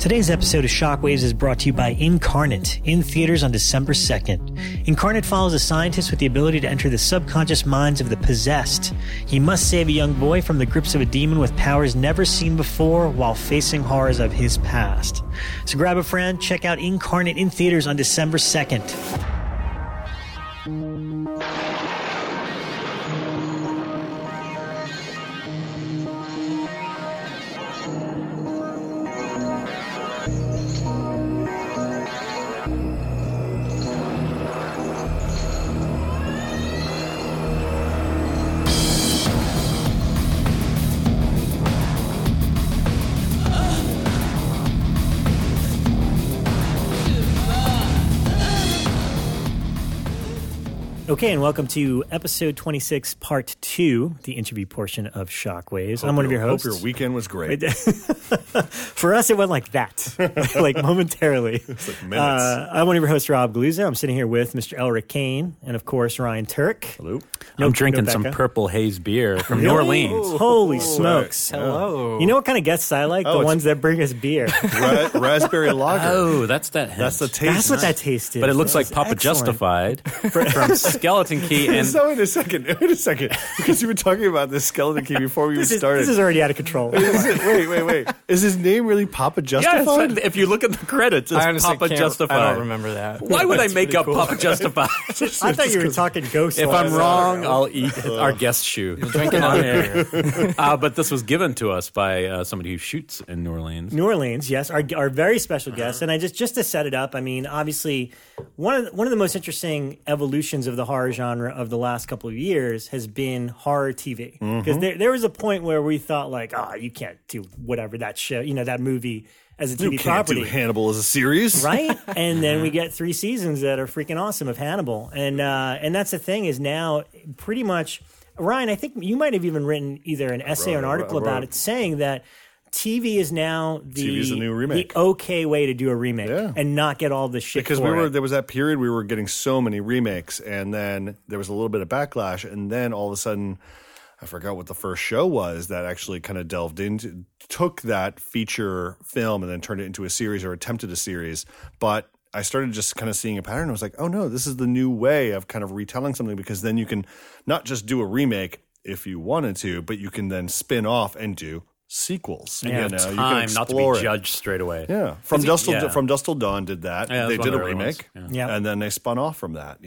Today's episode of Shockwaves is brought to you by Incarnate, in theaters on December 2nd. Incarnate follows a scientist with the ability to enter the subconscious minds of the possessed. He must save a young boy from the grips of a demon with powers never seen before while facing horrors of his past. So grab a friend, check out Incarnate in theaters on December 2nd. Okay, and welcome to episode 26, part 2, the interview portion of Shockwaves. I'm one of your hosts. Hope your weekend was great. For us, it went like that, like momentarily. It's like minutes. I'm one of your hosts, Rob Galuzzo. I'm sitting here with Mr. Elric Kane and, of course, Ryan Turk. Hello. I'm drinking some Purple Haze beer from New Orleans. Holy smokes. Hello. You know what kind of guests I like? The ones that bring us beer. Raspberry lager. Oh, that's that hint. That's the taste. That's what that taste is. But it looks like Papa excellent. Justified from Skeleton Key. And So wait a second, because you were talking about this Skeleton Key before we started. This is already out of control. Wait. Is his name really Papa Justified? yes, if you look at the credits, it's Papa Justified. I don't remember that. Why would I make up Papa Justified? I thought you were talking ghost. If I'm wrong, I'll eat our guest shoe. Drinking on air. But this was given to us by somebody who shoots in New Orleans. New Orleans, yes, our very special guest. And I just to set it up, I mean, obviously, one of the most interesting evolutions of the horror genre of the last couple of years has been horror TV. Because there was a point where we thought like, you can't do whatever that show, that movie as a TV You can't property. do Hannibal as a series, Right? And then we get 3 seasons that are freaking awesome of Hannibal. And that's the thing is now pretty much, Ryan, I think you might have even written either an essay or an article about it saying that TV is now TV's a new remake. the okay way to do a remake Yeah. and not get all the shit because for it. there was that period we were getting so many remakes, and then there was a little bit of backlash, and then all of a sudden, I forgot what the first show was that actually kind of took that feature film and then turned it into a series or attempted a series, but I started just kind of seeing a pattern. I was like, oh no, this is the new way of kind of retelling something, because then you can not just do a remake if you wanted to, but you can then spin off and do sequels. Yeah, You can not to be judged straight away. Yeah, From Dusk Till Dawn did that. Yeah, they that's did a one of the remake, Yeah. and then they spun off from that.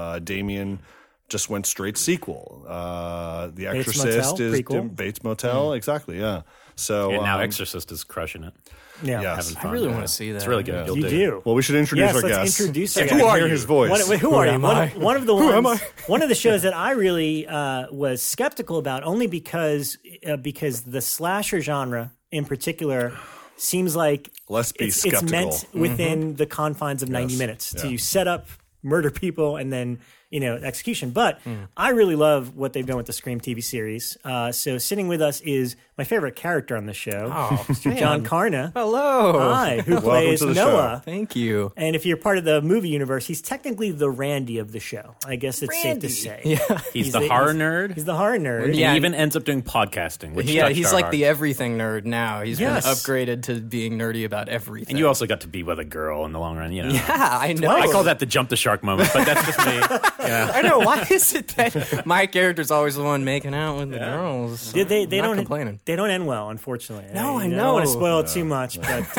Damien just went straight sequel. The Exorcist Motel, is prequel. Bates Motel, exactly. Yeah. So And now Exorcist is crushing it. Yeah. yes. Having I fun. really want to see that. It's really good. You'll You dig do. it. Well, we should introduce Yes, our let's guest. introduce our Who guest. are you? His voice. Who are you? am I? One of the am ones. One of the shows that I really was skeptical about, only because the slasher genre in particular seems like Let's be it's skeptical. meant within the confines of 90 minutes to set up, murder people, and then execution. But I really love what they've done with the Scream TV series. So sitting with us is my favorite character on the show, John Carna. Hello. Hi, who plays to the Noah. Thank you. And if you're part of the movie universe, he's technically the Randy of the show. I guess it's safe to say. Yeah. He's the horror nerd. He's the horror nerd. And Yeah. he even ends up doing podcasting. Which Yeah, touched he's our like hearts. the everything nerd now. He's Yes. been upgraded to being nerdy about everything. And you also got to be with a girl in the long run. Yeah, I know. I call that the jump the shark moment, but that's just me. Yeah. I know. Why is it that my character's always the one making out with the girls? They I'm not don't complaining. They don't end well, unfortunately. No, I don't know. want to spoil it too much, but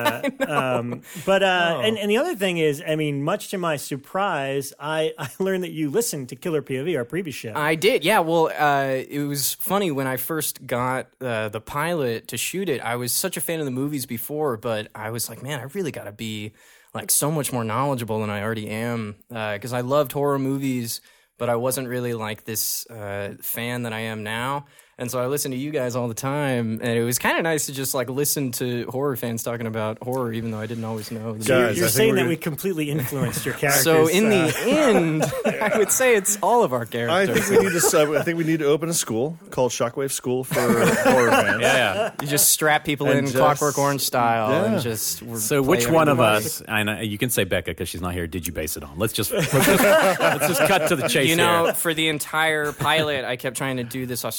and the other thing is, I mean, much to my surprise, I learned that you listened to Killer POV, our previous show. I did, yeah. Well, it was funny when I first got the pilot to shoot it. I was such a fan of the movies before, but I was like, man, I really got to be like so much more knowledgeable than I already am, because I loved horror movies, but I wasn't really like this fan that I am now. And so I listen to you guys all the time, and it was kind of nice to just like listen to horror fans talking about horror, even though I didn't always know. The Guys, You're I think saying we're that gonna- we completely influenced your characters. So in the end, I would say it's all of our I characters. think we need to open a school called Shockwave School for horror fans. Yeah. You just strap people And in just- Clockwork Orange style, Yeah. and just So play which one of everybody. us, and you can say Becca because she's not here, did you base it on? Let's just cut to the chase You know, here. for the entire pilot, I kept trying to do this Australian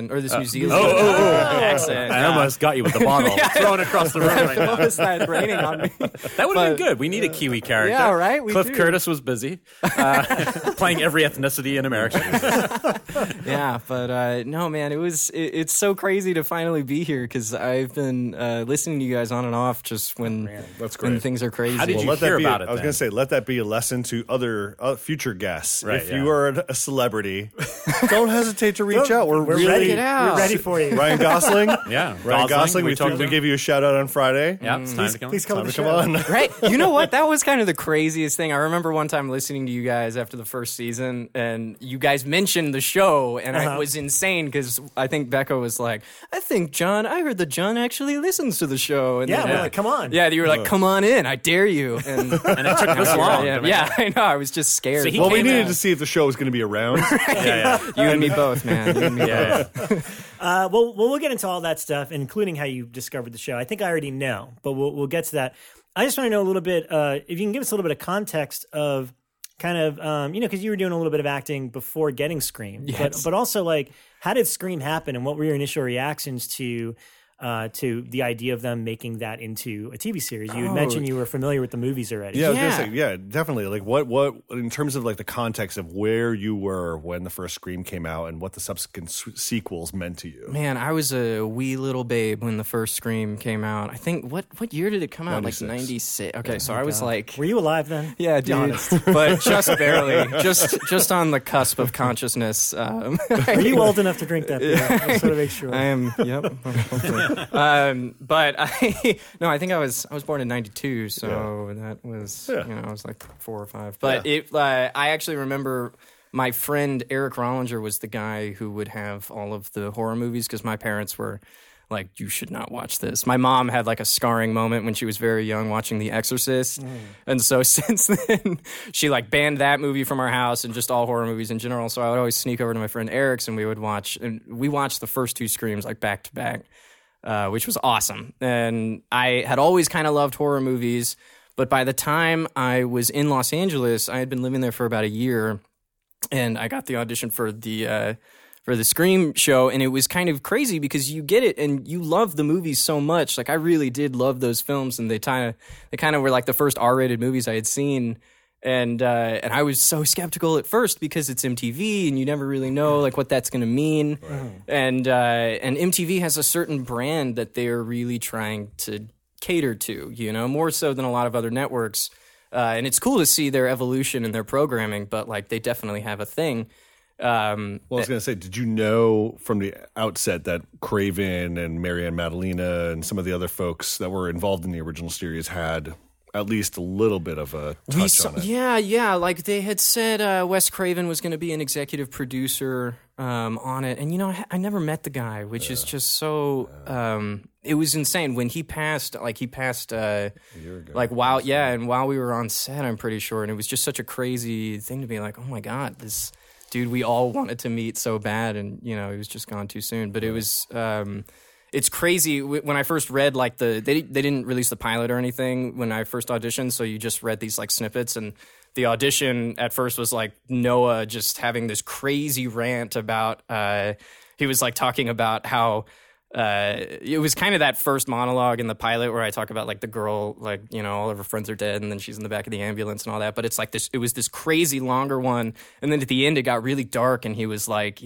Australian or this New Zealand accent. I almost got you with the bottle thrown across the room right now. What was that raining on me? That would have been good. We need a Kiwi character. Yeah, right? We Cliff do. Curtis was busy playing every ethnicity in America. Yeah, but no, man, it's so crazy to finally be here because I've been listening to you guys on and off just when That's great. when things are crazy. How did you Let that hear be, about it I was then? going to say, let that be a lesson to other future guests. Right, if yeah. you are a celebrity, don't hesitate to reach out. We're really ready. it out. We're ready for you. Ryan Gosling. Yeah. Ryan Gosling. we talked to We him. gave you a shout out on Friday. Yeah, it's time to come. Please come on Time the to show. come on. Right. You know what? That was kind of the craziest thing. I remember one time listening to you guys after the first season, and you guys mentioned the show, and it was insane because I think Becca was like, I heard that John actually listens to the show. And Yeah, then, we're like, come on. Yeah, you were like, come on in. I dare you. And And it took this long. yeah, I know. I was just scared. So he Well, we came needed out- to see if the show was going to be around. you and me both, man. You and me both. Well, we'll get into all that stuff, including how you discovered the show. I think I already know, but we'll get to that. I just want to know a little bit, if you can give us a little bit of context of kind of, because you were doing a little bit of acting before getting Scream, Yes. but also like, how did Scream happen, and what were your initial reactions to the idea of them making that into a TV series? You had mentioned you were familiar with the movies already. Yeah, I was Yeah. gonna say, yeah, definitely. Like, what in terms of like the context of where you were when the first Scream came out and what the subsequent sequels meant to you. Man, I was a wee little babe when the first Scream came out. I think, what year did it come out? 96. Like 96. Okay, so I was like... Were you alive then? Yeah, Be dude, honest. but just barely, just on the cusp of consciousness. Are you old enough to drink that beer? I just want to make sure. I am. Yep. But I think I was born in '92, so that was I was like 4 or 5. But I actually remember my friend Eric Rollinger was the guy who would have all of the horror movies because my parents were like, you should not watch this. My mom had like a scarring moment when she was very young watching The Exorcist. And so since then, she like banned that movie from our house and just all horror movies in general. So I would always sneak over to my friend Eric's and we would watch, and we watched the first 2 Screams like back to back, which was awesome. And I had always kind of loved horror movies. But by the time I was in Los Angeles, I had been living there for about a year and I got the audition for the Scream show, and it was kind of crazy because you get it and you love the movies so much. Like I really did love those films, and they kind of were like the first R-rated movies I had seen. And I was so skeptical at first because it's MTV and you never really know like what that's going to mean. And MTV has a certain brand that they're really trying to cater to, more so than a lot of other networks. And it's cool to see their evolution in their programming, but like they definitely have a thing. Well, I was going to say, did you know from the outset that Craven and Marianne Madalena and some of the other folks that were involved in the original series had at least a little bit of a touch on it? Yeah. Like they had said Wes Craven was going to be an executive producer on it. And, I never met the guy, which is just so... it was insane. When he passed, a year ago. Like, while we were on set, I'm pretty sure. And it was just such a crazy thing to be like, oh, my God, this... dude we all wanted to meet so bad, and he was just gone too soon. But it was it's crazy when I first read like they didn't release the pilot or anything when I first auditioned, so you just read these like snippets, and the audition at first was like Noah just having this crazy rant about he was like talking about how it was kind of that first monologue in the pilot where I talk about like the girl, like, all of her friends are dead and then she's in the back of the ambulance and all that. But it's like it was this crazy longer one. And then at the end, it got really dark. And he's like,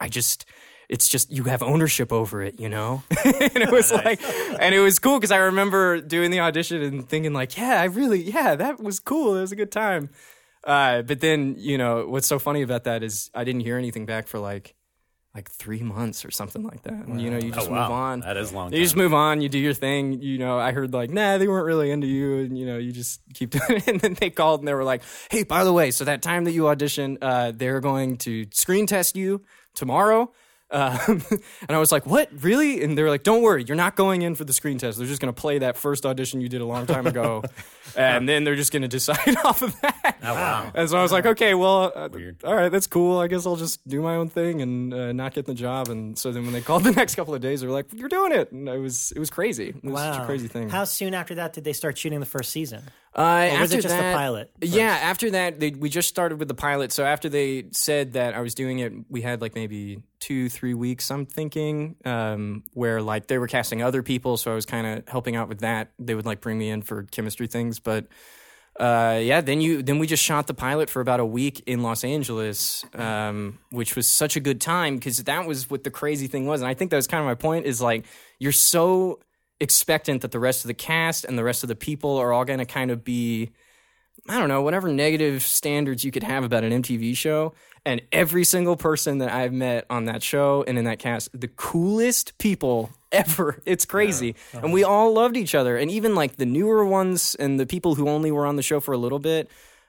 it's just, you have ownership over it, And it was and it was cool because I remember doing the audition and thinking like, that was cool. It was a good time. But then, what's so funny about that is I didn't hear anything back for like 3 months or something like that. And, you just move on. That is long. You just move on. You do your thing. I heard like, nah, they weren't really into you. And, you just keep doing it. And then they called and they were like, hey, by the way, so that time that you audition, they're going to screen test you tomorrow. And I was like, what, really? And they were like, don't worry, you're not going in for the screen test. They're just going to play that first audition you did a long time ago. And then they're just going to decide off of that. Oh, wow. And so I was like, okay, well, Weird. all right, that's cool. I guess I'll just do my own thing and not get the job. And so then when they called the next couple of days, they were like, you're doing it. And it was crazy. It was such a crazy thing. How soon after that did they start shooting the first season? Or was it just the pilot first? Yeah, after that, we just started with the pilot. So after they said that I was doing it, we had like maybe 2-3 weeks, I'm thinking, where like they were casting other people. So I was kind of helping out with that. They would like bring me in for chemistry things. But then we just shot the pilot for about a week in Los Angeles, which was such a good time because that was what the crazy thing was. And I think that was kind of my point is like, you're so expectant that the rest of the cast and the rest of the people are all going to kind of be, I don't know, whatever negative standards you could have about an MTV show. And every single person that I've met on that show and in that cast, the coolest people ever. It's crazy. Yeah. And we all loved each other. And even like the newer ones and the people who only were on the show for a little bit,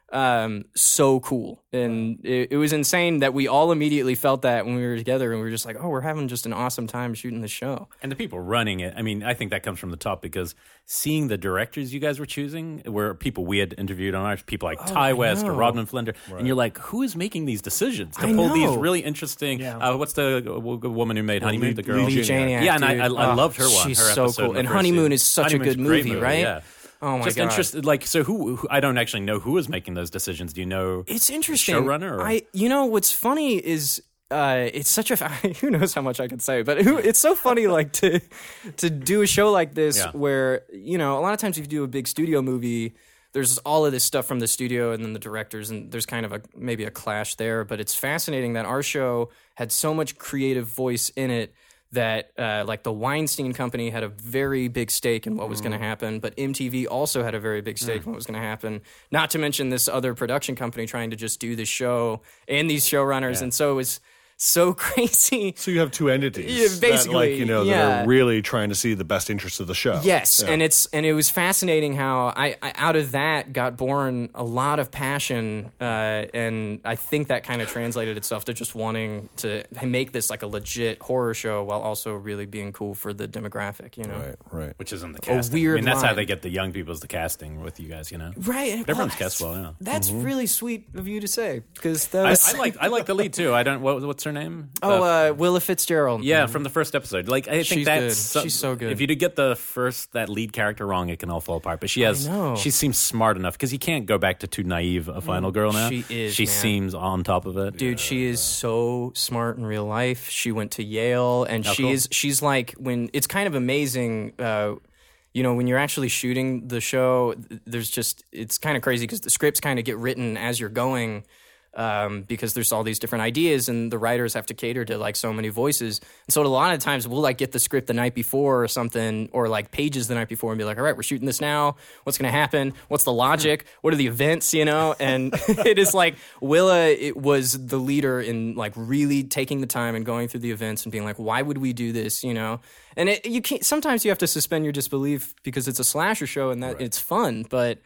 so cool. And it was insane that we all immediately felt that when we were together and we were just like, oh, we're having just an awesome time shooting the show. And the people running it, I mean, I think that comes from the top because seeing the directors you guys were choosing were people we had interviewed on ours, people like Ty West or Rodman Flender. Right. And you're like, who is making these decisions to pull these really interesting, what's the woman who made Honeymoon, the girl? Lee Janiak, yeah, and I loved her one. She's her so cool. And Honeymoon is such a good movie, right? Yeah. Oh my God! Interested, like, so who? I don't actually know who was making those decisions. Do you know? It's interesting. Showrunner. Or? What's funny is it's such a who knows how much I can say, but it's so funny like to do a show like this where a lot of times if you do a big studio movie, there's all of this stuff from the studio and then the directors, and there's kind of maybe a clash there. But it's fascinating that our show had so much creative voice in it. That like the Weinstein Company had a very big stake in what was going to happen, but MTV also had a very big stake in what was going to happen. Not to mention this other production company trying to just do the show and these showrunners, and so it was so crazy. So you have two entities, basically, that are really trying to see the best interests of the show. Yes, and it was fascinating how I out of that got born a lot of passion, and I think that kind of translated itself to just wanting to make this like a legit horror show while also really being cool for the demographic, Right. Which isn't the casting. Weird. I mean, that's how they get the young people as the casting with you guys, Right. But everyone's cast well, yeah. That's really sweet of you to say because I like the lead too. I don't. What's her name? Willa Fitzgerald. Yeah, from the first episode. Like I think she's so good. If you get that lead character wrong, it can all fall apart. But she seems smart enough because you can't go back to too naive a final girl now. She seems on top of it. Dude, she is so smart in real life. She went to Yale, and she's like when it's kind of amazing. When you're actually shooting the show, it's kind of crazy because the scripts kind of get written as you're going. Because there's all these different ideas and the writers have to cater to like so many voices. And so a lot of times we'll like get the script the night before or something, or like pages the night before and be like, all right, we're shooting this now. What's going to happen? What's the logic? What are the events, And it is like Willa, it was the leader in like really taking the time and going through the events and being like, why would we do this? And you can't, sometimes you have to suspend your disbelief because it's a slasher show and that it's fun, but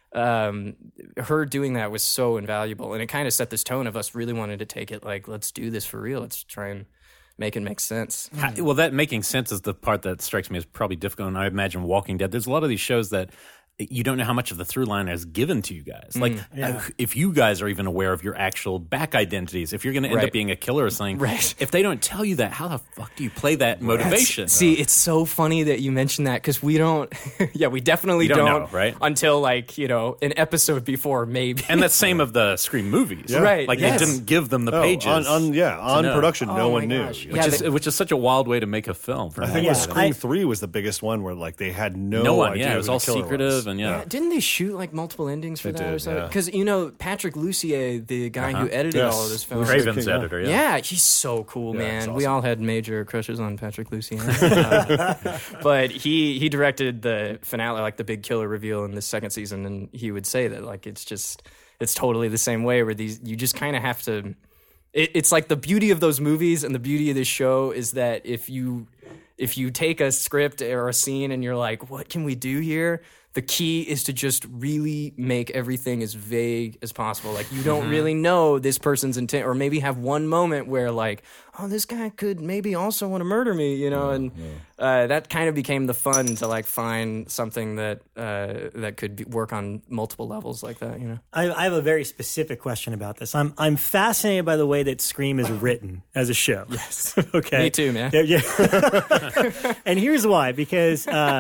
her doing that was so invaluable, and it kind of set this tone of us really wanting to take it like, let's do this for real. Let's try and make it make sense. Well, that making sense is the part that strikes me as probably difficult. And I imagine Walking Dead, there's a lot of these shows that you don't know how much of the through line is given to you guys. Like, if you guys are even aware of your actual back identities, if you're going to end up being a killer or something, if they don't tell you that, how the fuck do you play that motivation? See, it's so funny that you mentioned that because we don't, we definitely don't know, right? Until like, an episode before maybe. And that's same of the Scream movies. Yeah. Right. Like they didn't give them the pages. On production, no one knew. Which is such a wild way to make a film. I think Scream 3 was the biggest one where like they had no idea. Yeah, it was all secretive and didn't they shoot like multiple endings for that or something? Because Patrick Lussier, the guy who edited all of this film, Craven's editor. Yeah, he's so cool, man. Awesome. We all had major crushes on Patrick Lussier, but he directed the finale, like the big killer reveal in the second season, and he would say that like it's totally the same way where you just kind of have to. It's like the beauty of those movies and the beauty of this show is that if you take a script or a scene and you're like, what can we do here? The key is to just really make everything as vague as possible. Like, you don't really know this person's intent, or maybe have one moment where, like, oh, this guy could maybe also want to murder me, and that kind of became the fun to, like, find something that that could work on multiple levels like that, I have a very specific question about this. I'm fascinated by the way that Scream is written as a show. Yes. Okay. Me too, man. Yeah. And here's why, because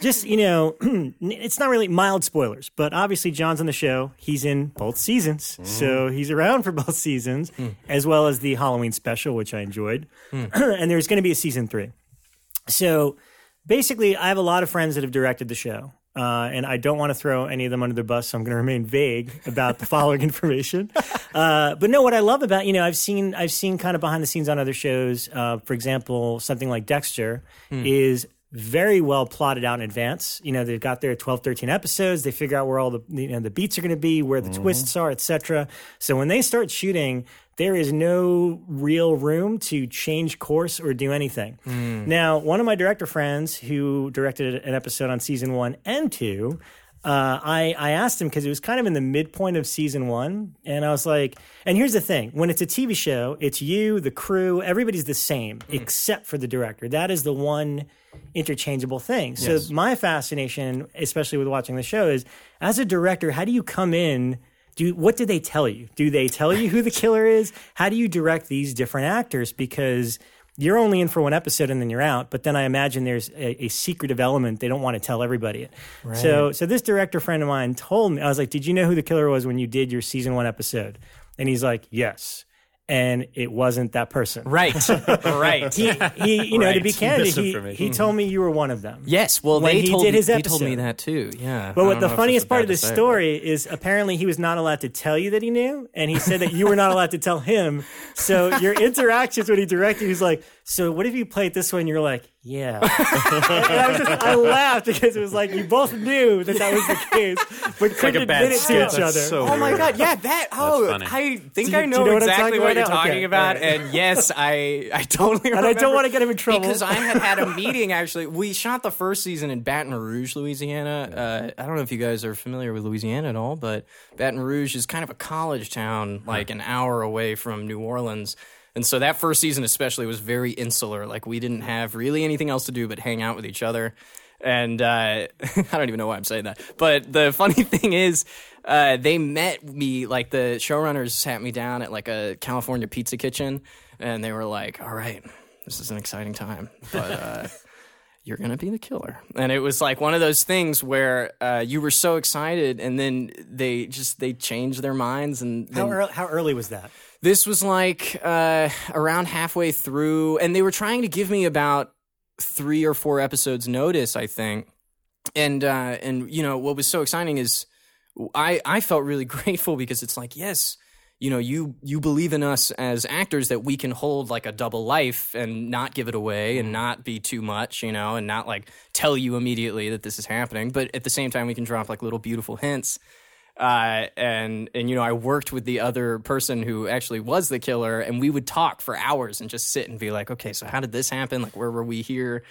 just, it's not really mild spoilers, but obviously John's on the show. He's in both seasons. So he's around for both seasons, as well as the Halloween special, which I enjoyed. And there's going to be a season 3. So basically, I have a lot of friends that have directed the show. And I don't want to throw any of them under the bus, so I'm going to remain vague about the following information. But no, what I love about, I've seen kind of behind the scenes on other shows. For example, something like Dexter is very well plotted out in advance. They've got their 12, 13 episodes. They figure out where all the the beats are going to be, where the twists are, etc. So when they start shooting, there is no real room to change course or do anything. Now, one of my director friends who directed an episode on season 1 and 2, I asked him because it was kind of in the midpoint of season 1, and I was like, and here's the thing, when it's a TV show, it's you, the crew, everybody's the same except for the director. That is the one interchangeable thing. So my fascination, especially with watching the show, is as a director, how do you come in? What do they tell you? Do they tell you who the killer is? How do you direct these different actors? Because you're only in for one episode and then you're out. But then I imagine there's a secretive element. They don't want to tell everybody it. Right. So this director friend of mine told me, I was like, did you know who the killer was when you did your season 1 episode? And he's like, yes. And it wasn't that person. Right. Right. He to be candid, he told me you were one of them. Yes. Well, he told me that too. Yeah. But what the funniest part of this story is apparently he was not allowed to tell you that he knew, and he said that you were not allowed to tell him. So your interactions when he directed, he was like, so what if you played this one? You're like, yeah. And I laughed because it was like you both knew that was the case, but couldn't admit it to each other. So oh my God. Yeah. I think I know exactly what you're talking about. Okay. And yes, I totally remember. And I don't want to get him in trouble. Because I had a meeting, actually. We shot the first season in Baton Rouge, Louisiana. I don't know if you guys are familiar with Louisiana at all, but Baton Rouge is kind of a college town, like an hour away from New Orleans. And so that first season especially was very insular. Like, we didn't have really anything else to do but hang out with each other. And I don't even know why I'm saying that. But the funny thing is, they met me, like the showrunners sat me down at like a California pizza kitchen, and they were like, all right, this is an exciting time, but you're going to be the killer. And it was like one of those things where you were so excited, and then they changed their minds. And how early was that? This was like around halfway through, and they were trying to give me about 3 or 4 episodes notice, I think. And what was so exciting is I felt really grateful because it's like, yes, you believe in us as actors that we can hold like a double life and not give it away and not be too much, and not like tell you immediately that this is happening. But at the same time, we can drop like little beautiful hints. And I worked with the other person who actually was the killer, and we would talk for hours and just sit and be like, okay, so how did this happen? Like, where were we here?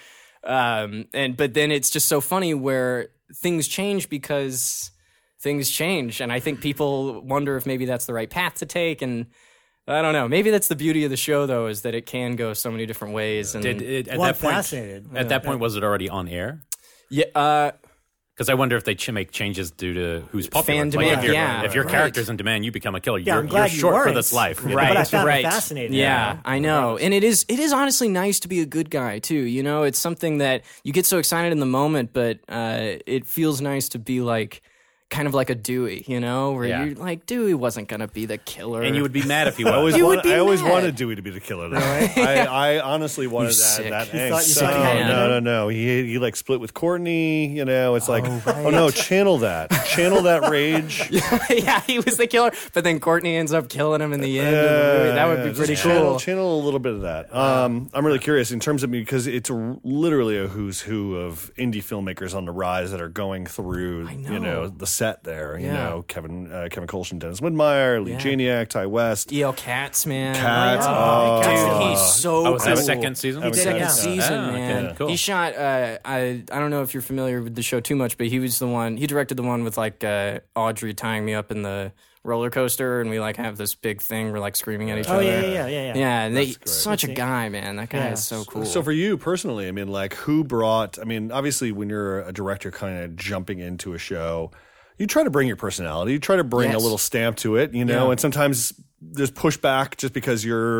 But then it's just so funny where things change because things change. And I think people wonder if maybe that's the right path to take. And I don't know. Maybe that's the beauty of the show, though, is that it can go so many different ways. And I'm fascinated. At that point, was it already on air? Yeah. Because I wonder if they make changes due to who's popular. Fan demand, if your character's in demand, you become a killer. Yeah, you're short for this life. Right, but I found it fascinating. Yeah, I know. And it is honestly nice to be a good guy, too. It's something that you get so excited in the moment, but it feels nice to be like, kind of like a Dewey, where you're like, Dewey wasn't going to be the killer. And you would be mad if he was. I always wanted Dewey to be the killer. I honestly wanted that angst. No. He like split with Courtney, it's like, oh no, channel that rage. Yeah, he was the killer, but then Courtney ends up killing him in the end. That would be pretty cool. Channel a little bit of that. I'm really curious in terms of because it's literally a who's who of indie filmmakers on the rise that are going through, the set there, Kevin Colson, Dennis Widmeyer, Lee Janiak, Ty West, E.L. Katz, man. Dude, he's so cool. Was that second season? He did second season, man. Okay, cool. He shot. I don't know if you're familiar with the show too much, but he was the one. He directed the one with like Audrey tying me up in the roller coaster, and we like have this big thing. We're like screaming at each other. Yeah. Yeah, and such a guy, man. That guy is so cool. So for you personally, I mean, like, who brought? I mean, obviously, when you're a director, kind of jumping into a show, you try to bring your personality. You try to bring a little stamp to it, and sometimes there's pushback just because you're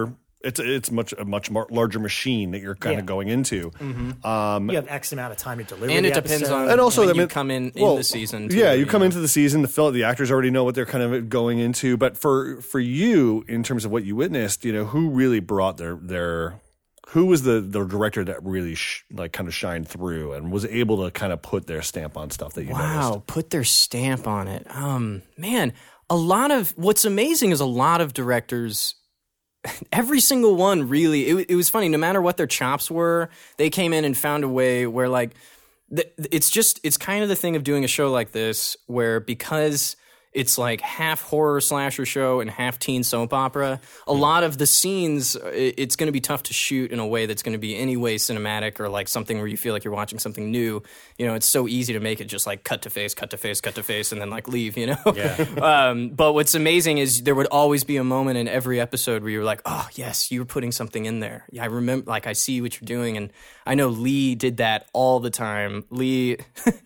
it's a much more larger machine that you're kind of going into. Mm-hmm. You have X amount of time to deliver, and the it depends episode. on and also when you come in the season. Too, you come into the season. The actors already know what they're kind of going into. But for you, in terms of what you witnessed, who really brought their who was the director that really kind of shined through and was able to kind of put their stamp on stuff that you noticed? Put their stamp on it. Man, what's amazing is a lot of directors. Every single one, really, it was funny. No matter what their chops were, they came in and found a way where, like, it's kind of the thing of doing a show like this, where because it's like half horror slasher show and half teen soap opera, a lot of the scenes, it's going to be tough to shoot in a way that's going to be anyway cinematic or like something where you feel like you're watching something new. It's so easy to make it just like cut to face, and then like leave, Yeah. But what's amazing is there would always be a moment in every episode where you're like, oh, yes, you're putting something in there. Yeah, I remember, like, I see what you're doing. And I know Lee did that all the time. Lee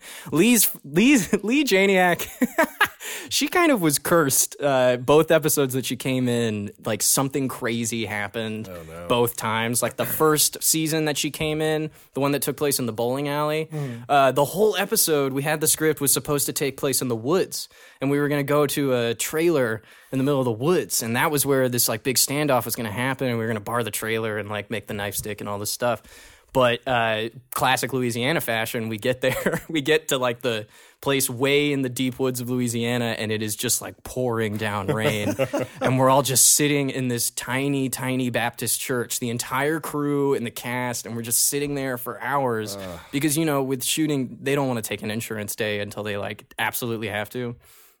Janiak. She kind of was cursed. Both episodes that she came in, like, something crazy happened both times. Like the first season that she came in, the one that took place in the bowling alley, the whole episode, we had the script was supposed to take place in the woods. And we were going to go to a trailer in the middle of the woods. And that was where this like big standoff was going to happen. And we were going to bar the trailer and like make the knife stick and all this stuff. But classic Louisiana fashion, we get there, we get to like the place way in the deep woods of Louisiana, and it is just like pouring down rain. And we're all just sitting in this tiny, tiny Baptist church, the entire crew and the cast, and we're just sitting there for hours because, with shooting, they don't want to take an insurance day until they like absolutely have to.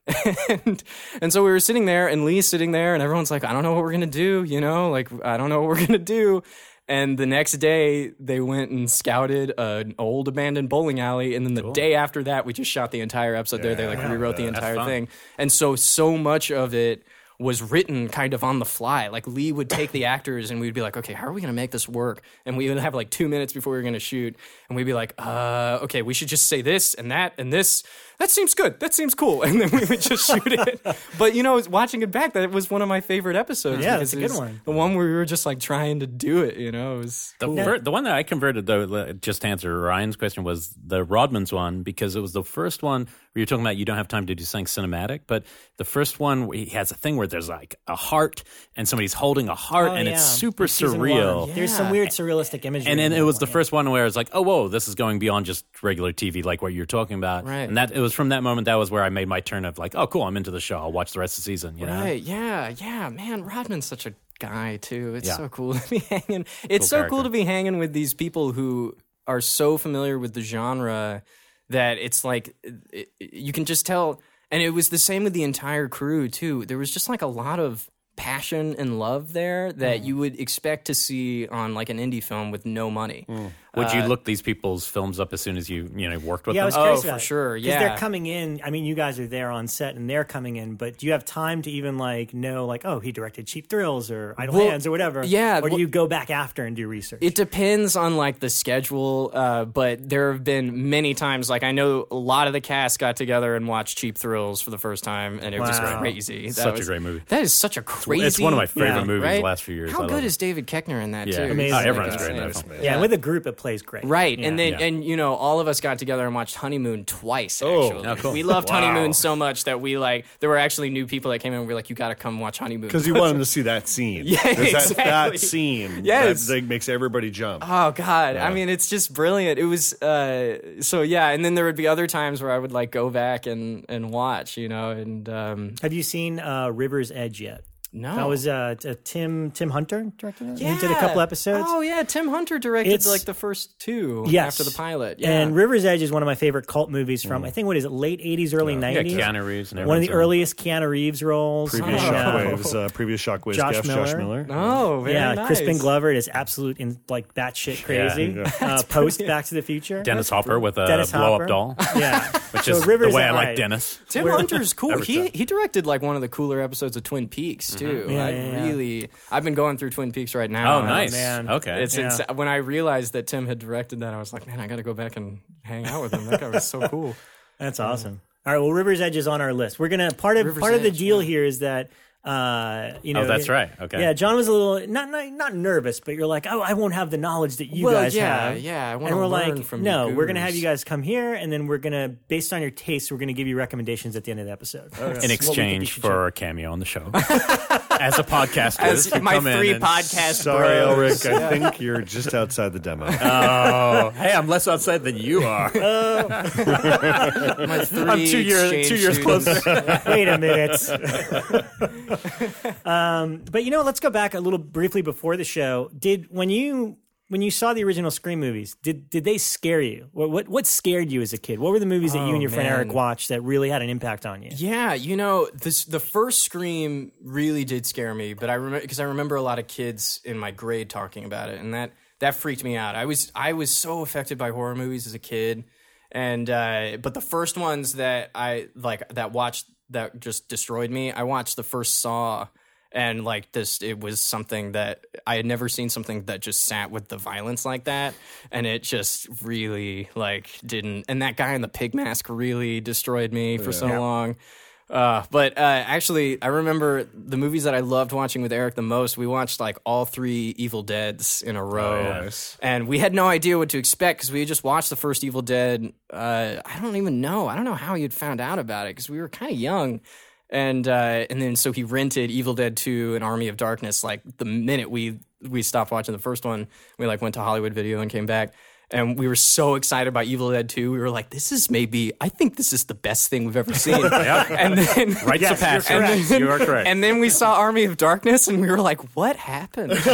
And so we were sitting there, and Lee's sitting there, and everyone's like, I don't know what we're going to do, like, I don't know what we're going to do. And the next day, they went and scouted an old abandoned bowling alley. And then the day after that, we just shot the entire episode there. They rewrote the entire thing. And so much of it was written kind of on the fly. Like Lee would take the actors and we'd be like, okay, how are we going to make this work? And we would have like 2 minutes before we were going to shoot. And we'd be like, okay, we should just say this and that and this. That seems good. That seems cool. And then we would just shoot it. But, watching it back, that was one of my favorite episodes. Yeah, it's a good one. The one where we were just like trying to do it, It was cool. The one that I converted, though, just to answer Ryan's question, was the Rodman's one, because it was the first one where you're talking about you don't have time to do something cinematic. But the first one, he has a thing where there's like a heart and somebody's holding a heart, and it's super surreal. Yeah. There's some weird surrealistic imagery. And then it was the first one where it's like, oh, whoa, this is going beyond just regular TV, like what you're talking about. Right. And it was from that moment that was where I made my turn of like, oh, cool, I'm into the show. I'll watch the rest of the season. Right, yeah. Man, Rodman's such a guy, too. It's so cool to be hanging. It's so cool to be hanging with these people who are so familiar with the genre that it's like, you can just tell. And it was the same with the entire crew, too. There was just like a lot of passion and love there that you would expect to see on like an indie film with no money. Would you look these people's films up as soon as you worked with them? I was curious about for sure. Because they're coming in. I mean, you guys are there on set and they're coming in, but do you have time to even like know like, oh, he directed Cheap Thrills or Idle Hands or whatever? Yeah. Or do you go back after and do research? It depends on like the schedule, but there have been many times, like I know a lot of the cast got together and watched Cheap Thrills for the first time, and it was crazy. Such a great movie. That is such a crazy. It's one of my favorite movies right? the last few years. How good is David Koechner in that too? Amazing. Oh, everyone's great. And with a group, it plays great. Right. And then, and all of us got together and watched Honeymoon twice, actually. Oh, cool. We loved Honeymoon so much that we there were actually new people that came in and we were like, you got to come watch Honeymoon. Because you want them to see that scene. Yeah, there's exactly. that scene that makes everybody jump. Oh, God. Yeah. I mean, it's just brilliant. It was, and then there would be other times where I would like go back and watch, and. Have you seen River's Edge yet? No. That was Tim Hunter directed it? Yeah. He did a couple episodes. Oh, yeah. Tim Hunter directed like the first two after the pilot. Yeah. And River's Edge is one of my favorite cult movies from, I think, what is it, late 80s, early 90s? Yeah, Keanu Reeves. And one of the earliest Keanu Reeves roles. Previous Shockwaves Josh Miller. Oh, very nice. Crispin Glover is absolute in like batshit crazy. Post Back to the Future. Dennis Hopper with a blow-up doll. Yeah. Which is the way I like Dennis. Tim Hunter's cool. He directed like one of the cooler episodes of Twin Peaks, too. I've been going through Twin Peaks right now. Oh, nice. Man. Okay. When I realized that Tim had directed that, I was like, man, I got to go back and hang out with him. That guy was so cool. That's awesome. All right, well, River's Edge is on our list. We're gonna part of the deal here is that That's right. Okay. Yeah, John was a little not nervous, but you're like, oh, I won't have the knowledge that you guys have. Yeah, I want and to we're learn like, from no, you we're gonna have gurus. you guys come here, and then we're gonna, based on your taste, we're gonna give you recommendations at the end of the episode. In exchange for a cameo on the show. As a podcast As my 3 podcast Sorry, bros. Elric. I think you're just outside the demo. Oh, hey, I'm less outside than you are. My 3 I'm 2 years closer. Wait a minute. But let's go back a little briefly before the show. When you saw the original Scream movies, did they scare you? What scared you as a kid? What were the movies that you and your friend Eric watched that really had an impact on you? Yeah, the first Scream really did scare me, but I remember a lot of kids in my grade talking about it, and that freaked me out. I was so affected by horror movies as a kid, and but the first ones that I watched that just destroyed me, I watched the first Saw. And it was something that I had never seen, something that just sat with the violence like that. And it just really didn't. And that guy in the pig mask really destroyed me for so long. But actually, I remember the movies that I loved watching with Eric the most. We watched all 3 Evil Deads in a row. Nice. And we had no idea what to expect because we had just watched the first Evil Dead. I don't know how he had found out about it because we were kind of young. And then so he rented Evil Dead 2 and Army of Darkness the minute we stopped watching the first one. We went to Hollywood Video and came back. And we were so excited about Evil Dead 2. We were like, I think this is the best thing we've ever seen. And then You are correct. And then we saw Army of Darkness and we were like, what happened? And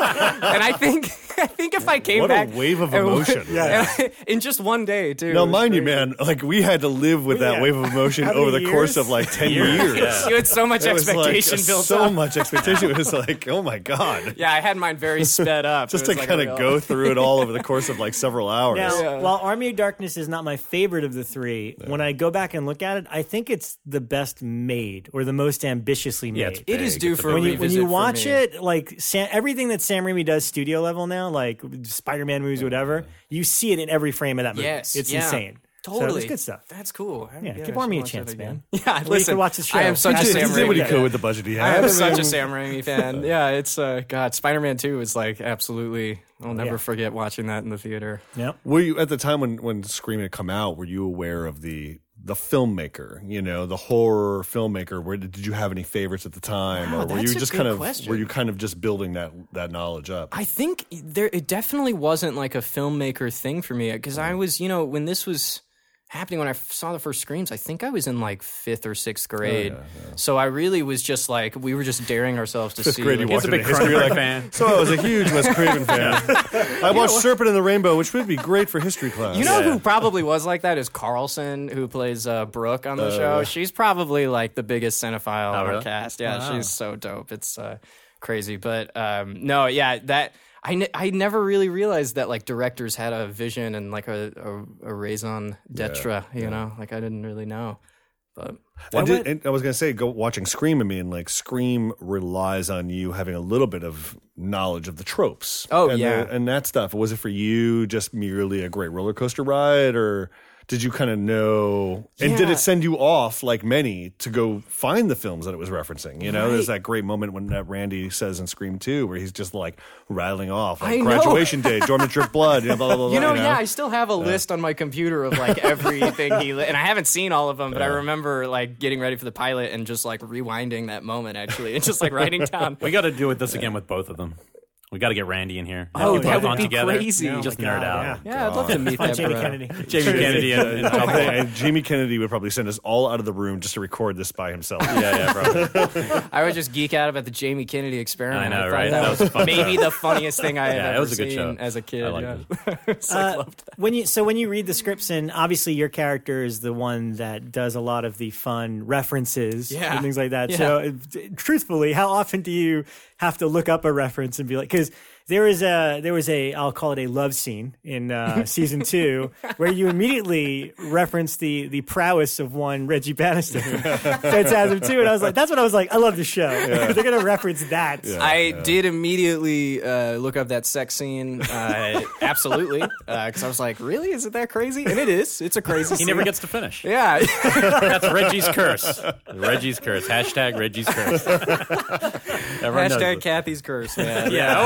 I think if I came back. What a wave of emotion. In just one day, too. Now, mind you, man, we had to live with that wave of emotion over the course of 10 years. You had so much It was expectation built up. So much expectation. It was oh my God. Yeah, I had mine very sped up. Just to kind of go through it all over the course of several hours. Now, while Army of Darkness is not my favorite of the 3, when I go back and look at it, I think it's the best made or the most ambitiously made. Yeah, it's It is due for a when revisit you for watch me. it, everything that Sam Raimi does studio level now, Spider-Man movies, whatever, you see it in every frame of that movie. Yes, It's yeah. insane. Totally. So it's good stuff. That's cool. Give Army a chance, man. Yeah, You listen, can watch the show. I am such a That's Sam it. He did what he Raimi could fan. with the budget he I had. am such a Sam Raimi fan. Yeah, it's God. Spider-Man 2 is absolutely. I'll never forget watching that in the theater. Yep. Were you at the time when Scream had come out? Were you aware of the filmmaker? The horror filmmaker. Did you have any favorites at the time, Wow, or were you that's a just good question. were you kind of just building that knowledge up? I think it definitely wasn't a filmmaker thing for me because I was, when this was happening, when I saw the first Screams, I think I was in 5th or 6th grade. So I really was just we were just daring ourselves to see. Grade, you He's walked a big into history, Cronenberg like, fan. So I was a huge Wes Craven fan. I watched Serpent in the Rainbow, which would be great for history class. You know who probably was like that is Carlson, who plays Brooke on the show. She's probably the biggest cinephile on our really? cast. Yeah, she's so dope. It's crazy. But no, yeah, that I never really realized that directors had a vision and a raison d'etre. You know, I didn't really know. But and I was going to say, watching Scream. Scream relies on you having a little bit of knowledge of the tropes. Oh, and yeah. and that stuff. Was it for you just merely a great roller coaster ride, or did you kind of know? And did Yeah. it send you off like many to go find the films that it was referencing? There's that great moment when Randy says in Scream 2 where he's just rattling off I know. graduation day, Dormant Drip Blood, blah, blah, blah, blah. yeah, I still have a list on my computer of everything and I haven't seen all of them, but I remember getting ready for the pilot and just rewinding that moment actually, and just writing down. We got to do this again with both of them. We got to get Randy in here. Oh, Have that both would on be together. crazy. Just Oh my nerd God, out. Yeah, I'd love to meet that Jamie bro. Kennedy. Jamie Kennedy and And Jamie Kennedy would probably send us all out of the room just to record this by himself. yeah, probably. I would just geek out about the Jamie Kennedy experiment. I know, thought right? That That was was maybe the funniest thing I had Yeah, it ever was a good seen show. as a kid. I liked Yeah. Loved that. When you read the scripts, and obviously your character is the one that does a lot of the fun references Yeah. and things like that. Yeah. So, truthfully, how often do you have to look up a reference and be like, because There was a I'll call it a love scene in season 2 where you immediately referenced the prowess of one Reggie Bannister, Phantasm 2, and I was like, that's what I was like. I love the show. They're gonna reference that. I did immediately look up that sex scene, absolutely, because I was like, really, is it that crazy? And it is. It's a crazy. He never gets to finish. Yeah, That's Reggie's curse. Reggie's curse. Hashtag Reggie's curse. Everyone knows hashtag this. Kathy's curse, man. Yeah.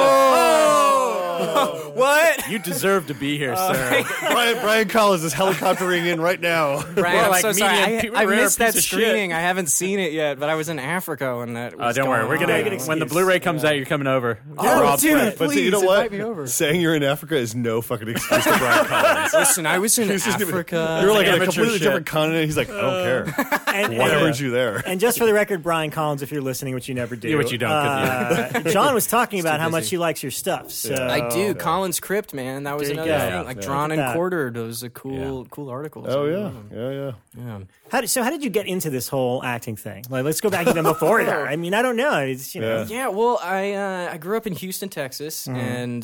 What? You deserve to be here, sir. Brian Collins is helicoptering in right now. Brian, I'm like so sorry. median, I rare missed that piece of screening. I haven't seen it yet, but I was in Africa when that was Don't worry. going We're on. gonna excuse. when the Blu-ray comes out, you're coming over. Oh, Rob dude, Fred. But please you know what? invite me over. Saying you're in Africa is no fucking excuse to Brian Collins. Listen, I was in He's just even- Africa. You're like in a amateur completely shit. different continent. He's like, I don't care. And, Why and, weren't you there? and just for the record, Brian Collins, if you're listening, which you never do, Yeah, which you don't, 'cause John was talking about how busy. much he likes your stuff. So I do. Collins Crypt, man. That was There you another go. thing. Like Yeah. Drawn Look at and that. Quartered. It was a cool article. Oh yeah. Yeah. How did you get into this whole acting thing? Like, let's go back even before that. I mean, I don't know. It's, you know. Yeah, well, I grew up in Houston, Texas, and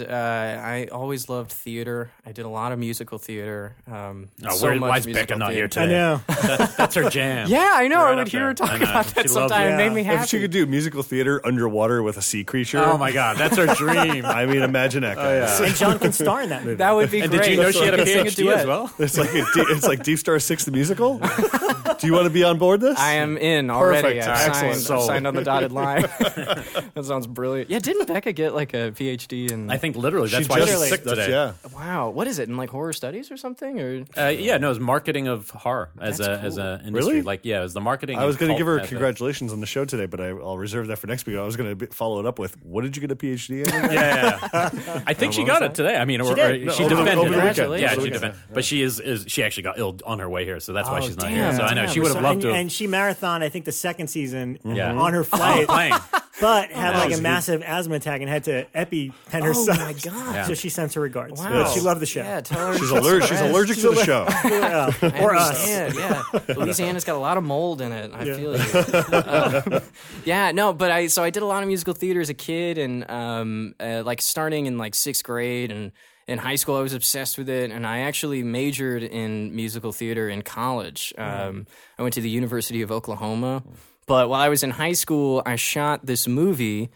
I always loved theater. I did a lot of musical theater. Why is Becca not here I today? know. That's her jam. Yeah, I know. Right I would up hear her there. talk I know. about She that loves sometime. it. It made me If happy. she could do musical theater underwater with a sea creature, Oh my God, that's her dream. I mean, imagine that, guys. And John can star in that movie. That would be And great. did you know she had a We could sing PhD as duet. well? It's like Deep Star 6 the musical. Do you want to be on board this? I am in already. Perfect. I've Excellent. signed, Sold. signed on the dotted line. That sounds brilliant. Yeah, didn't Becca get like a PhD in? I think literally that's She why just- she's sick that's- today. Yeah. Wow, what is it in like horror studies or something? Or Yeah, no, it's marketing of horror as a industry. Really? Like, yeah, it was the marketing. I was going to cult give her as a- congratulations on the show today, but I'll reserve that for next week. I was going to follow it up with, what did you get a PhD in? Yeah. I think she got it today. I mean, did. No, she over the defended. weekend. Yeah, Over the she weekend. defended. But she actually got ill on her way here, so that's why she's not damn, here. So I know damn. she would have loved to. And she marathoned, I think, the second season Yeah. on her flight, Plane. but had like was a good. massive asthma attack and had to EpiPen oh herself. my god! So she sends her regards. Wow. She loved the show. Yeah, tell her She's allergic to the show. I Or us. understand, yeah. Louisiana's got a lot of mold in it. I feel you. Yeah, no, but I did a lot of musical theater as a kid, and like starting in like 6th grade, and in high school I was obsessed with it, and I actually majored in musical theater in college. I went to the University of Oklahoma, but while I was in high school, I shot this movie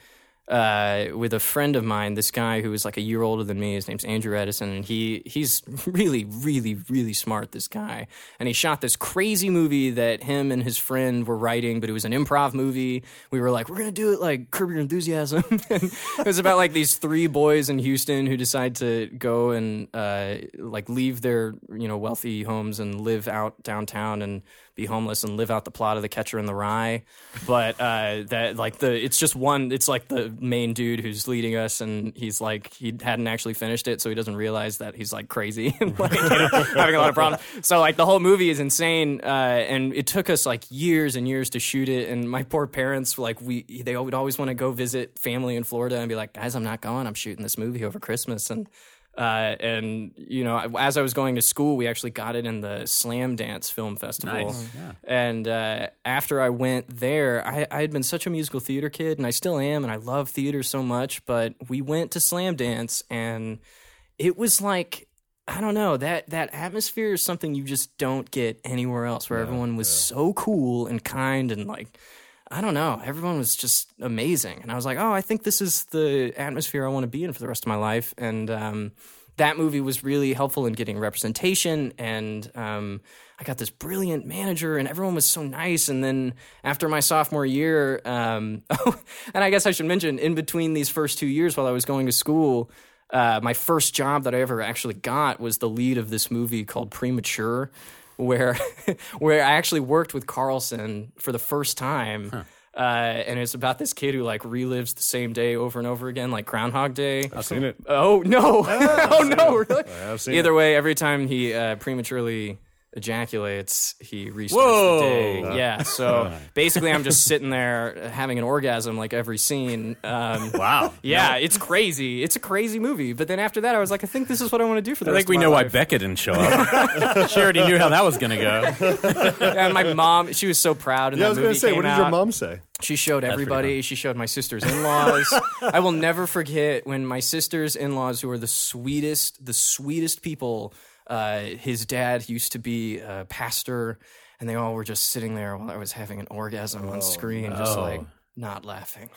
with a friend of mine, this guy who was like a year older than me. His name's Andrew Edison, and he's really, really, really smart, this guy. And he shot this crazy movie that him and his friend were writing, but it was an improv movie. We were like, we're going to do it like Curb Your Enthusiasm. And it was about like these 3 boys in Houston who decide to go and like leave their, wealthy homes and live out downtown and be homeless and live out the plot of The Catcher in the Rye. But it's like the main dude who's leading us, and he's like, he hadn't actually finished it, so he doesn't realize that he's like crazy and like having a lot of problems. So like the whole movie is insane, and it took us like years and years to shoot it. And my poor parents, like they would always want to go visit family in Florida and be like, guys, I'm not going. I'm shooting this movie over Christmas. And as I was going to school, we actually got it in the Slam Dance Film Festival. Nice. Yeah. And after I went there, I had been such a musical theater kid, and I still am, and I love theater so much. But we went to Slam Dance, and it was like, I don't know, that atmosphere is something you just don't get anywhere else, where everyone was so cool and kind, and like, I don't know, everyone was just amazing. And I was like, oh, I think this is the atmosphere I want to be in for the rest of my life. And that movie was really helpful in getting representation. And I got this brilliant manager, and everyone was so nice. And then after my sophomore year, and I guess I should mention, in between these first 2 years while I was going to school, my first job that I ever actually got was the lead of this movie called Premature, where I actually worked with Carlson for the first time. Huh. And it's about this kid who like relives the same day over and over again, like Groundhog Day. I've seen it. Oh no! Oh no! Really? I have seen Either way, every time he prematurely ejaculates, he restarts Whoa. the day. Yeah, so basically I'm just sitting there having an orgasm like every scene. Wow. Yeah, it's crazy. It's a crazy movie. But then after that, I was like, I think this is what I want to do for the I rest think we of my know why life. Becca didn't show up. She already knew how that was going to go. And my mom, she was so proud. And Yeah, I that was going movie to say, what came did your out. mom say? She showed everybody. She showed my sister's in-laws. I will never forget when my sister's in-laws, who are the sweetest people. His dad used to be a pastor, and they all were just sitting there while I was having an orgasm on screen, just like not laughing.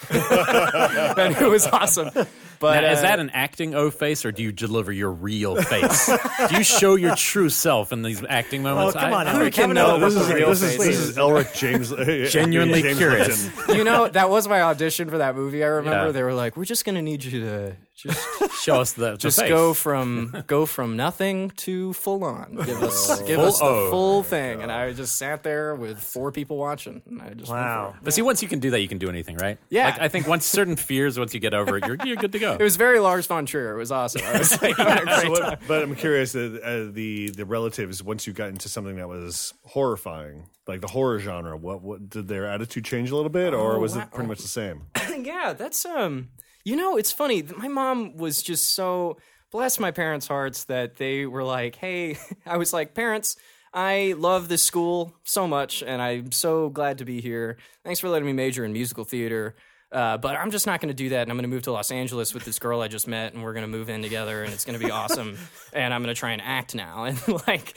And it was awesome. But Now, is that an acting O face, or do you deliver your real face? Do you show your true self in these acting moments? Oh, come on, Who Eric. can Have know another what one. the real This face is Elric James. Genuinely James curious. Lipton. You know, that was my audition for that movie. I remember Yeah. they were like, "We're just going to need you to just Show us the face. go from nothing to full on. Give us the full thing." And I just sat there with 4 people watching. And I just went Wow. for it. But see, once you can do that, you can do anything, right? Yeah. Like, I think once certain fears, once you get over it, you're good to go. It was very Lars von Trier. It was awesome. I was like, having a great time. But I'm curious, the relatives, once you got into something that was horrifying, like the horror genre, what did their attitude change a little bit, or was it pretty much the same? Yeah, that's you know, it's funny. My mom was just so, bless my parents' hearts, that they were like, "Hey," I was like, "Parents, I love this school so much, and I'm so glad to be here. Thanks for letting me major in musical theater. But I'm just not going to do that, and I'm going to move to Los Angeles with this girl I just met, and we're going to move in together, and it's going to be awesome. And I'm going to try and act now." And like,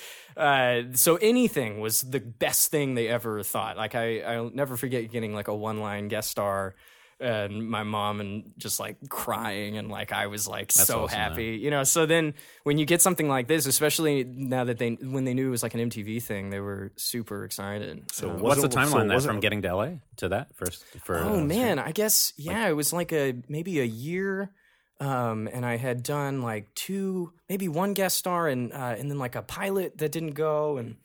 so anything was the best thing they ever thought. Like, I'll never forget getting like a one-line guest star. And my mom and just like crying, and like I was like so awesome, happy, you know. So then when you get something like this, especially now that when they knew it was like an MTV thing, they were super excited. So What's the timeline was from getting to LA to that first? Oh man, I guess it was like maybe a year, and I had done like 2, maybe 1 guest star, and then like a pilot that didn't go, and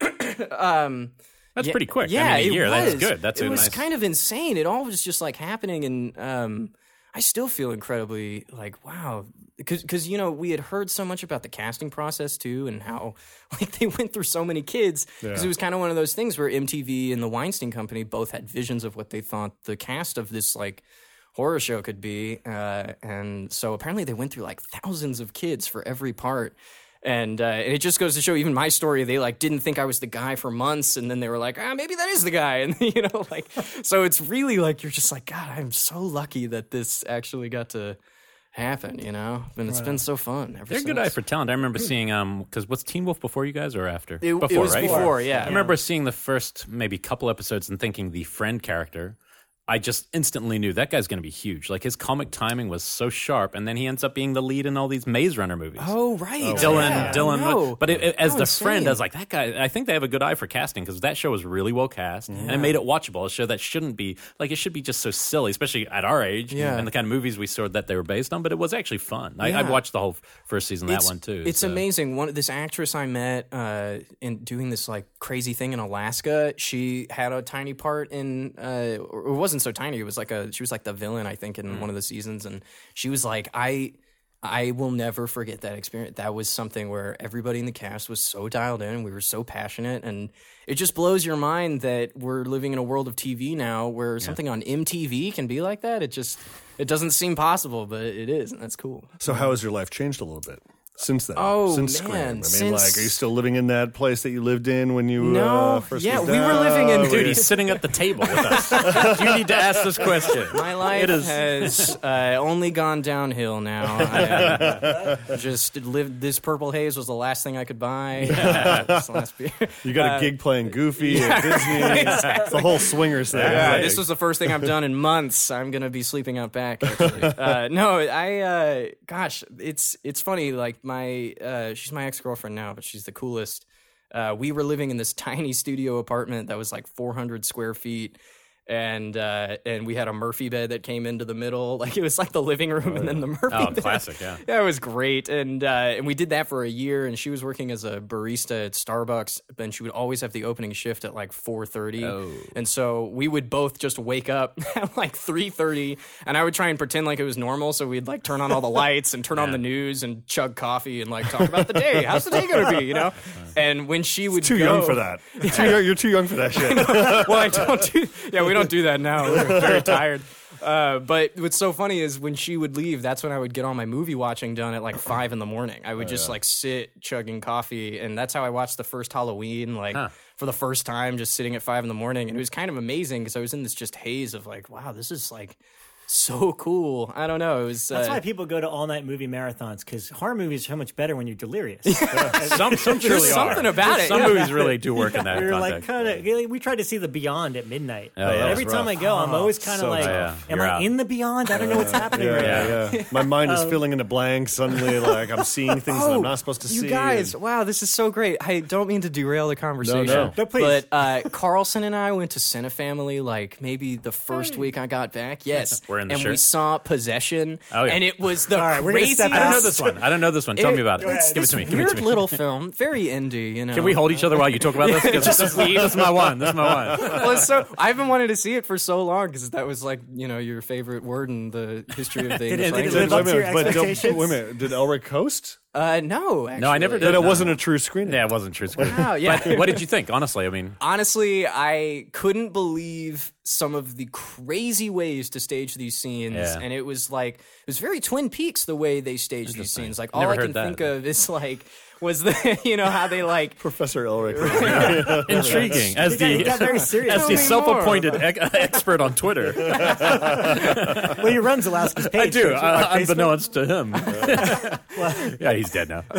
That's pretty quick. Yeah, I mean, a year. it That's was. good. That's it a was nice. kind of insane. It all was just like happening, and I still feel incredibly like wow, because you know we had heard so much about the casting process too, and how like they went through so many kids because it was kind of one of those things where MTV and the Weinstein Company both had visions of what they thought the cast of this like horror show could be, and so apparently they went through like thousands of kids for every part. And it just goes to show, even my story, they like didn't think I was the guy for months, and then they were like, maybe that is the guy, and you know, like, so it's really like you're just like, God, I'm so lucky that this actually got to happen, you know, and it's been so fun. Ever They're a since. good eye for talent. I remember seeing because was Teen Wolf before you guys or after? It before, was right? before, yeah. I remember seeing the first maybe couple episodes and thinking the friend character. I just instantly knew that guy's going to be huge. Like his comic timing was so sharp, and then he ends up being the lead in all these Maze Runner movies. Oh right, Dylan. No. But as the insane. friend, I was like, that guy. I think they have a good eye for casting because that show was really well cast, and it made it watchable. A show that shouldn't be like it should be just so silly, especially at our age and the kind of movies we saw that they were based on. But it was actually fun. I watched the whole first season of that one too. It's amazing. This actress I met in doing this like crazy thing in Alaska. She had a tiny part in, or it wasn't so tiny. It was like she was like the villain, I think, in one of the seasons, and she was like, I will never forget that experience. That was something where everybody in the cast was so dialed in, and we were so passionate, and it just blows your mind that we're living in a world of TV now where something on MTV can be like that. It doesn't seem possible, but it is, and that's cool. So how has your life changed a little bit since then? Oh, since man, Scream. I mean, like, are you still living in that place that you lived in when you No, first yeah, moved we were out? living in- Dude, he's sitting at the table with us. You need to ask this question. My life has only gone downhill now. I just lived. This Purple Haze was the last thing I could buy. This last beer. You got a gig playing Goofy at Disney. It's the whole swingers thing. Yeah, Like, this was the first thing I've done in months. I'm gonna be sleeping out back. Actually. No, gosh, it's funny. Like she's my ex-girlfriend now, but she's the coolest. We were living in this tiny studio apartment that was like 400 square feet. and we had a Murphy bed that came into the middle. Like it was like the living room and then the Murphy bed. Classic, yeah. Yeah, it was great. And we did that for a year, and she was working as a barista at Starbucks, and she would always have the opening shift at like 4:30. Oh. And so we would both just wake up at like 3:30, and I would try and pretend like it was normal, so we'd like turn on all the lights and turn on the news and chug coffee and like talk about the day. How's the day going to be, you know? And when she would Too young for that. You're too young for that shit. Well, I don't do. Yeah, we don't do that now. We're very tired. But what's so funny is when she would leave, that's when I would get all my movie watching done at like 5 a.m. I would just like sit chugging coffee, and that's how I watched the first Halloween, like for the first time, just sitting at 5 a.m. And it was kind of amazing because I was in this just haze of like, wow, this is like so cool. I don't know. It was, That's why people go to all-night movie marathons, because horror movies are so much better when you're delirious. Some truly There's something about it. Some movies really do work in that We're context. like, we tried to see The Beyond at midnight. Oh, yeah. Every That's time I go, I'm always kind of so like, tough. am You're I out. in The Beyond? I don't know what's happening right now. Yeah. My mind is filling in the blanks. Suddenly, like I'm seeing things that I'm not supposed to see. You guys, and- wow, this is so great. I don't mean to derail the conversation. No. No, please. But Carlson and I went to Cinefamily like maybe the first week I got back. Yes. We're in the and shirt. we saw Possession. Oh, yeah. And it was the right, we're gonna craziest. step I don't know out. this one. I don't know this one. Tell me about it. It's Give it this to me. Give it weird to me. little film, very indie, you know. Can we hold each other while you talk about this? 'Cause this is my one. This is my one. Well, it's so I've been wanting to see it for so long because that was like your favorite word in the history of the English it language. live up to your But expectations? wait a minute. Did Elric host? No, actually. I never did. That it wasn't a true screening. Yeah, it wasn't true. Wow, yeah. But what did you think? Honestly, I mean, Honestly, I couldn't believe some of the crazy ways to stage these scenes, Yeah. and it was very Twin Peaks the way they staged these scenes. Like all Never I can heard that. think of is like was the how they like Professor Elric. intriguing as He got very serious. as the Tell me self-appointed expert on Twitter. Well, he runs Alaska's page. I do, on Facebook. unbeknownst to him. Yeah, he's dead now.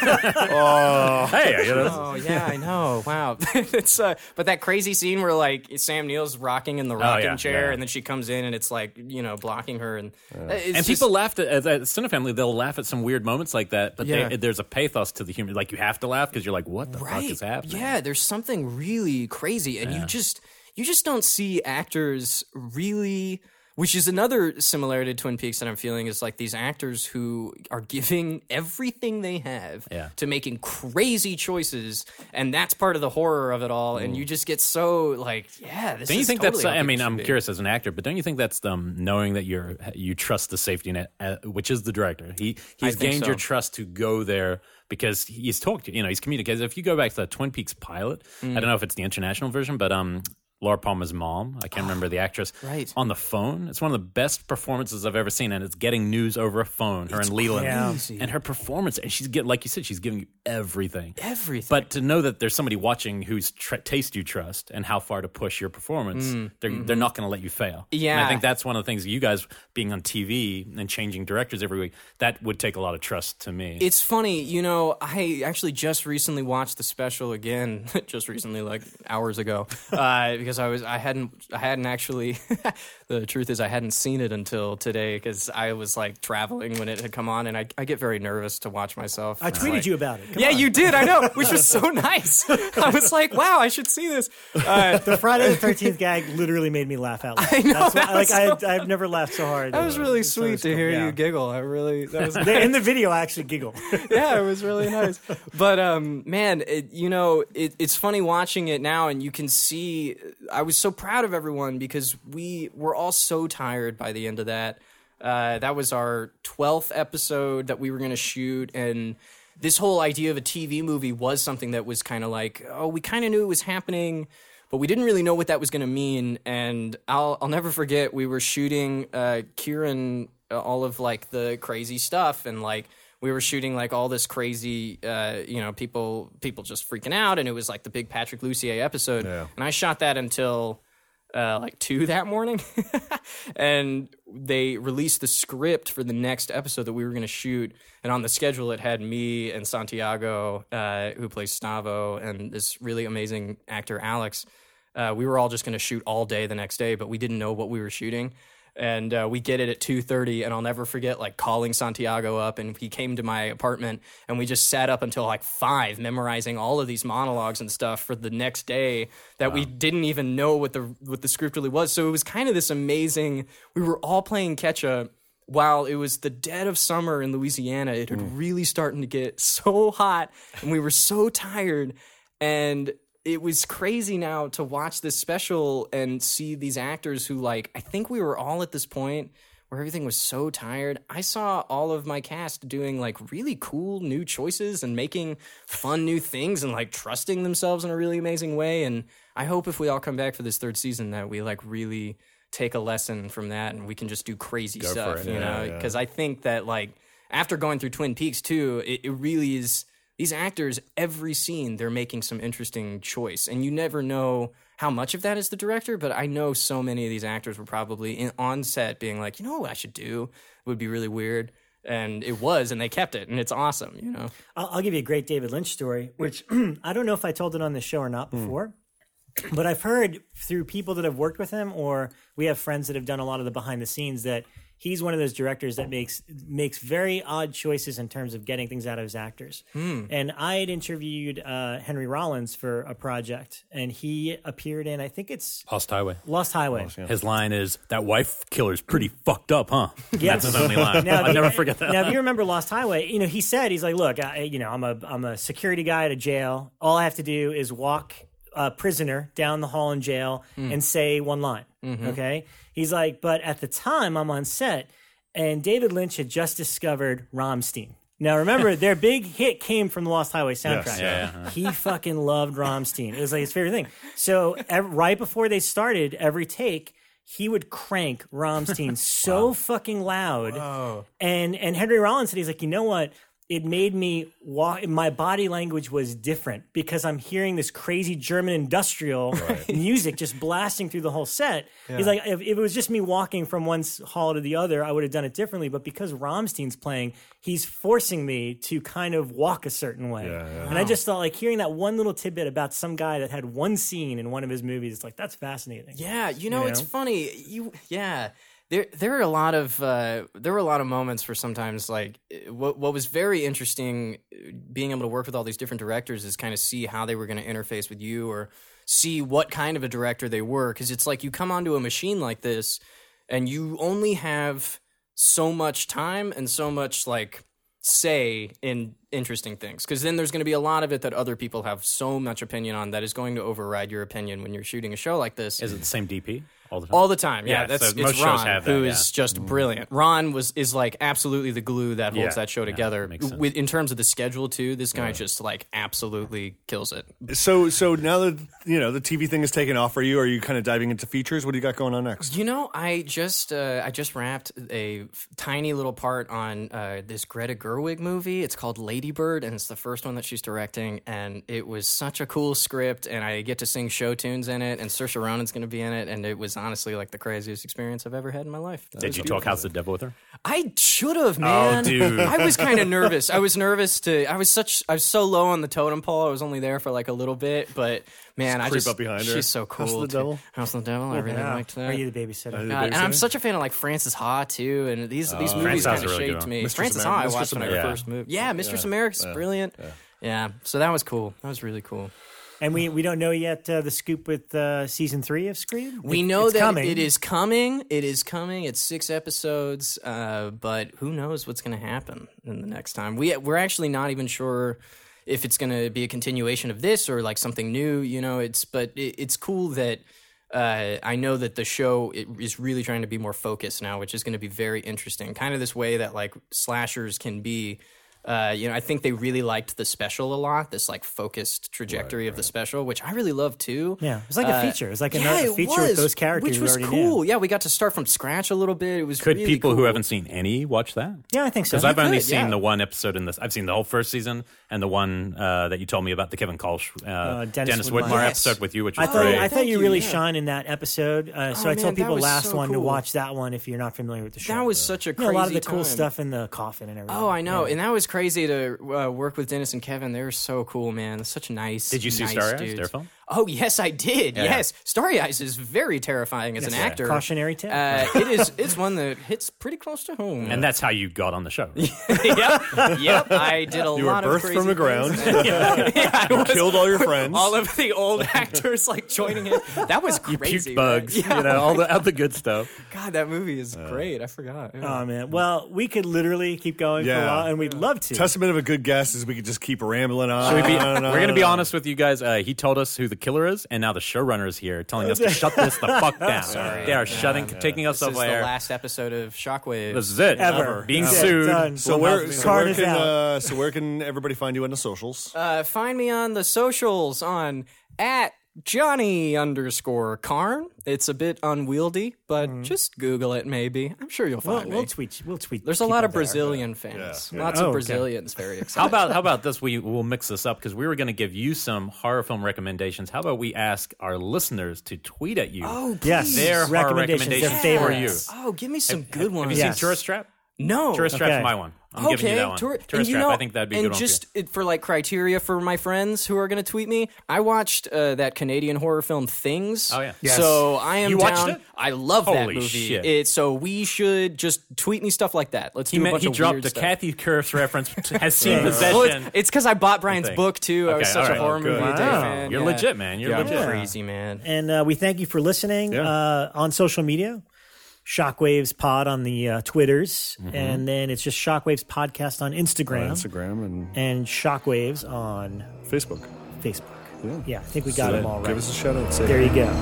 Hey, Oh yeah, I know. Wow, it's but that crazy scene where like Sam Neill's rocking in the rocking chair, yeah. and then she comes in and it's like blocking her, and it's and just, people laughed at Cinefamily. They'll laugh at some weird moments like that, but Yeah. there's a pathos to the humor. Like you have to laugh because you're like, what the fuck is happening? Yeah, there's something really crazy, and you just don't see actors really. Which is another similarity to Twin Peaks that I'm feeling is like these actors who are giving everything they have to making crazy choices, and that's part of the horror of it all. And you just get so like, this Don't you is think totally that's? how I mean, people I'm should be. curious as an actor, but don't you think that's knowing that you trust the safety net, which is the director. He's think gained so. your trust to go there because he's talked to he's communicated. If you go back to the Twin Peaks pilot, I don't know if it's the international version, but Laura Palmer's mom, I can't remember the actress, right. on the phone. It's one of the best performances I've ever seen, and it's getting news over a phone. Her and Leland, crazy. and her performance, and she's like you said, she's giving you everything. Everything. But to know that there's somebody watching whose taste you trust and how far to push your performance, they're not going to let you fail. Yeah. And I think that's one of the things you guys being on TV and changing directors every week, that would take a lot of trust to me. It's funny, I actually just recently watched the special again, just recently, like hours ago, because I hadn't actually. The truth is, I hadn't seen it until today because I was like traveling when it had come on, and I get very nervous to watch myself. I tweeted you about it. Come Yeah, on. you did. I know, which was so nice. I was like, wow, I should see this. The Friday the 13th gag literally made me laugh out loud. I know, That's why, I've never laughed so hard. That was really So sweet it's to cool. hear Yeah. you giggle. That was In the video, I actually giggle. yeah, it was really nice. But man, it's funny watching it now, and you can see. I was so proud of everyone because we were all so tired by the end of that. That was our 12th episode that we were going to shoot, and this whole idea of a TV movie was something that was kind of like, we kind of knew it was happening, but we didn't really know what that was going to mean. And I'll never forget, we were shooting Kieran all of like the crazy stuff, and like we were shooting like all this crazy people just freaking out, and it was like the big Patrick Lussier episode. Yeah. And I shot that until like 2 that morning, and they released the script for the next episode that we were going to shoot, and on the schedule it had me and Santiago, who plays Stavo, and this really amazing actor Alex. We were all just going to shoot all day the next day, but we didn't know what we were shooting. And we get it at 2:30, and I'll never forget like calling Santiago up, and he came to my apartment, and we just sat up until like 5, memorizing all of these monologues and stuff for the next day that we didn't even know what the script really was. So it was kind of this amazing. We were all playing catch up while it was the dead of summer in Louisiana. It had really starting to get so hot, and we were so tired, and it was crazy now to watch this special and see these actors who, like, I think we were all at this point where everything was so tired. I saw all of my cast doing, like, really cool new choices and making fun new things and, like, trusting themselves in a really amazing way. And I hope if we all come back for this 3rd season that we, like, really take a lesson from that and we can just do crazy stuff, you know? Because I think that, like, after going through Twin Peaks, too, it really is... These actors, every scene, they're making some interesting choice. And you never know how much of that is the director, but I know so many of these actors were probably on set being like, you know what I should do? It would be really weird. And it was, and they kept it, and it's awesome, you know? I'll give you a great David Lynch story, which I don't know if I told it on the show or not before, but I've heard through people that have worked with him, or we have friends that have done a lot of the behind the scenes, that he's one of those directors that makes very odd choices in terms of getting things out of his actors. And I had interviewed Henry Rollins for a project, and he appeared in, I think it's Lost Highway. His line is, "That wife killer's pretty fucked up, huh?" Yes. That's his only line. I'll never forget that. Now, if you remember Lost Highway, you know, he said, he's like, look, I'm a security guy at a jail. All I have to do is walk a prisoner down the hall in jail and say one line. Okay? He's like, but at the time I'm on set, and David Lynch had just discovered Rammstein. Now, remember, their big hit came from the Lost Highway soundtrack. Yes. He fucking loved Rammstein. It was like his favorite thing. So right before they started, every take, he would crank Rammstein so fucking loud. And Henry Rollins said, he's like, you know what? It made me walk. My body language was different because I'm hearing this crazy German industrial music just blasting through the whole set. Yeah. He's like, if it was just me walking from one hall to the other, I would have done it differently. But because Rammstein's playing, he's forcing me to kind of walk a certain way. And I just thought, like, hearing that one little tidbit about some guy that had one scene in one of his movies, it's like, that's fascinating. Yeah, you know? It's funny. There were a lot of moments where sometimes, like, what was very interesting, being able to work with all these different directors, is kind of see how they were going to interface with you, or see what kind of a director they were, because it's like you come onto a machine like this and you only have so much time and so much, like, say in interesting things, because then there's going to be a lot of it that other people have so much opinion on that is going to override your opinion when you're shooting a show like this. Is it the same DP all the time? All the time, yeah. So it's most Ron, shows have that, who is just brilliant. Ron is like absolutely the glue that holds that show together. In terms of the schedule too, this guy just like absolutely kills it. So now that the TV thing is taking off for you, are you kind of diving into features? What do you got going on next? You know, I just wrapped a tiny little part on this Greta Gerwig movie. It's called Lady Bird, and it's the first one that she's directing. And it was such a cool script, and I get to sing show tunes in it, and Saoirse Ronan's going to be in it, and it was honestly like the craziest experience I've ever had in my life. Did you talk House of the Devil with her? I should have, man. Oh, dude. I was kind of nervous. I was so low on the totem pole. I was only there for like a little bit, but man, up behind her. She's so cool. House of the Devil? House of the Devil. I really liked that. Are you the babysitter? And I'm such a fan of like Frances Ha too, and these movies kind of really shaped me. Mistress Frances Ha, I watched when I America. first moved. Yeah, Mistress America's brilliant. Yeah, so that was cool. That was really cool. And we don't know yet the scoop with season 3 of Scream? We know that coming. it is coming. It is coming. It's 6 episodes, but who knows what's going to happen in the next time. We're actually not even sure if it's going to be a continuation of this or like something new. You know, it's cool that I know that the show is really trying to be more focused now, which is going to be very interesting. Kind of this way that like slashers can be. I think they really liked the special a lot, this like focused trajectory of the special, which I really love too. Yeah, it was like a feature. It was like a feature with those characters, which was we already cool. knew. Yeah, we got to start from scratch a little bit. It was Could really people cool. who haven't seen any watch that? Yeah, I think so. Because I've only could, seen the one episode in this. I've seen the whole first season and the one that you told me about, the Kevin Kolsch, Dennis Whitmire Yes. episode with you, which was I great. thought you really shine in that episode. So I told man, people that was last so one to cool. watch that one if you're not familiar with the show. That was such a You crazy know, a lot of the cool time. stuff in the coffin and everything. Oh, I know, and that was crazy to work with Dennis and Kevin. They were so cool, man. Such nice. Did you see nice Starry Eyes, dudes. their film? Oh, yes, I did. Yeah. Yes. Starry Eyes is very terrifying as an actor. Cautionary tale. It's one that hits pretty close to home. And that's how you got on the show. Yep. I did a You were lot of birthed crazy from the ground. I was, Killed all your friends. all of the old actors like joining in. That was You crazy. puked bugs, man. all the good stuff. God, that movie is great. I forgot. Yeah. Oh man! Well, we could literally keep going for a Yeah. while, and we'd love to. Testament of a good guest is we could just keep rambling on. We're going to be honest with you guys. He told us who the killer is, and now the showrunner is here telling us to shut this the fuck down. They are taking us This off is the air. last episode of Shockwave. This is it. Ever. Being Yeah, sued. done. So Card is out. where can everybody find you on the socials? Find me on the socials on @Johnny_Carn. It's a bit unwieldy, but just Google it. Maybe I'm sure you'll find me. We'll tweet. We'll tweet. There's a people lot of there. Brazilian fans. Yeah. Lots Oh, of okay. Brazilians very excited. How about this? We'll mix this up because we were going to give you some horror film recommendations. How about we ask our listeners to tweet at you? Oh, please. Yes, their horror recommendations, their recommendations for you. Oh, give me some good ones. Have you Yes. seen Tourist Trap? No. Tourist Okay. Trap's my one. I'm giving you that one. And Tourist you Trap. know, I think that'd be a and good one. just for like criteria for my friends who are going to tweet me, I watched that Canadian horror film Things. Oh, yeah. Yes. So I am You watched down. it? I love that Holy movie. shit. So we should just tweet me stuff like that. Let's do a bunch He of dropped weird the stuff. Kathy Kurtz reference. Has seen Well, Possession. it's because I bought Brian's thing. book too. I was Okay, such all a right. horror Oh, good. movie day Wow. fan. You're Yeah. legit, man. You're Yeah. legit. Crazy, man. And we thank you for listening Yeah. on social media. Shockwaves Pod on the Twitters, and then it's just Shockwaves Podcast on Instagram, and Shockwaves on Facebook. Facebook. Yeah. Yeah, I think we got them all right. Give us a shout out. Say There you go.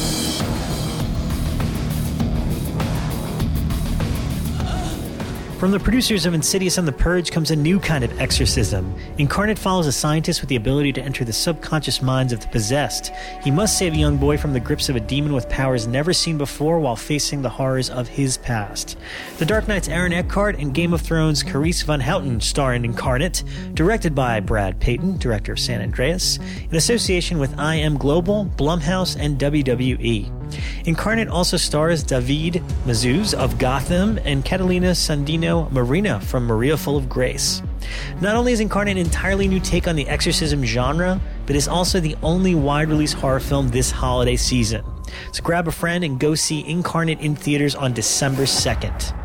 From the producers of Insidious and The Purge comes a new kind of exorcism. Incarnate follows a scientist with the ability to enter the subconscious minds of the possessed. He must save a young boy from the grips of a demon with powers never seen before while facing the horrors of his past. The Dark Knight's Aaron Eckhart and Game of Thrones' Carice Van Houten star in Incarnate, directed by Brad Payton, director of San Andreas, in association with I Am Global, Blumhouse, and WWE. Incarnate also stars David Mazouz of Gotham and Catalina Sandino Marina from Maria Full of Grace. Not only is Incarnate an entirely new take on the exorcism genre, but is also the only wide-release horror film this holiday season. So grab a friend and go see Incarnate in theaters on December 2nd.